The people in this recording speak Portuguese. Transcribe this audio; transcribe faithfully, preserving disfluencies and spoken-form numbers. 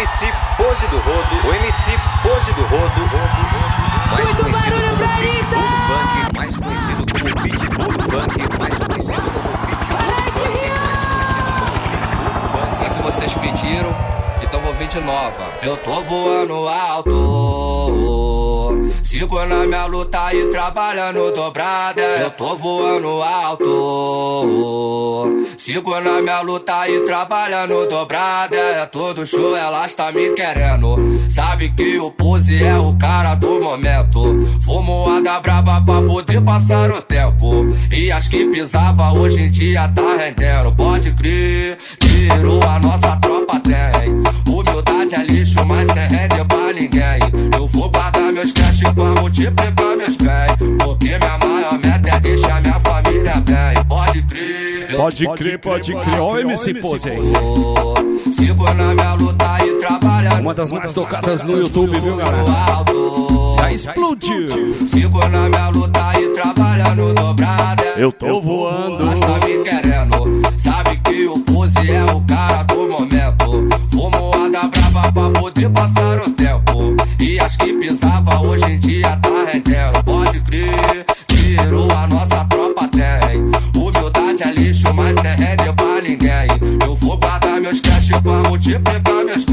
C Pose do Rodo, o M C Pose do Rodo, mais Muito conhecido barulho como pra Pitbull Anitta! do Funk, mais conhecido como Pitbull do Funk, mais conhecido como Pitbull do Funk, mais conhecido como Pitbull do Funk. É que vocês pediram, então vou vir de nova. Eu tô voando alto, sigo na minha luta e trabalhando dobrada. Eu tô voando alto, sigo na minha luta e trabalhando dobrada. É todo show, ela está me querendo. Sabe que o Pose é o cara do momento. Fumoada braba pra poder passar o tempo. E as que pisava hoje em dia tá rendendo. Pode crer, virou a nossa tropa tem. Humildade é lixo, mas sem render pra ninguém. Eu vou guardar meus cash pra multiplicar meus bens. Porque minha maior meta é deixar minha família bem. Pode crer, Pode crer, pode crer. Ó o M C Pose aí. sigo na minha luta e trabalhando. Uma das mais tocadas no YouTube, viu, galera? Já explodiu. Sigo na minha luta e trabalhando dobrada. Eu tô voando. Mas tá me querendo. Sabe que o Pose é o cara do momento. Fumoada brava pra poder passar o tempo. E as que pisava hoje em dia tá rendendo. Pode crer, virou a nossa tropa tem. Humildade é lixo, mas sem render pra ninguém. Eu vou guardar meus cash pra multiplicar meus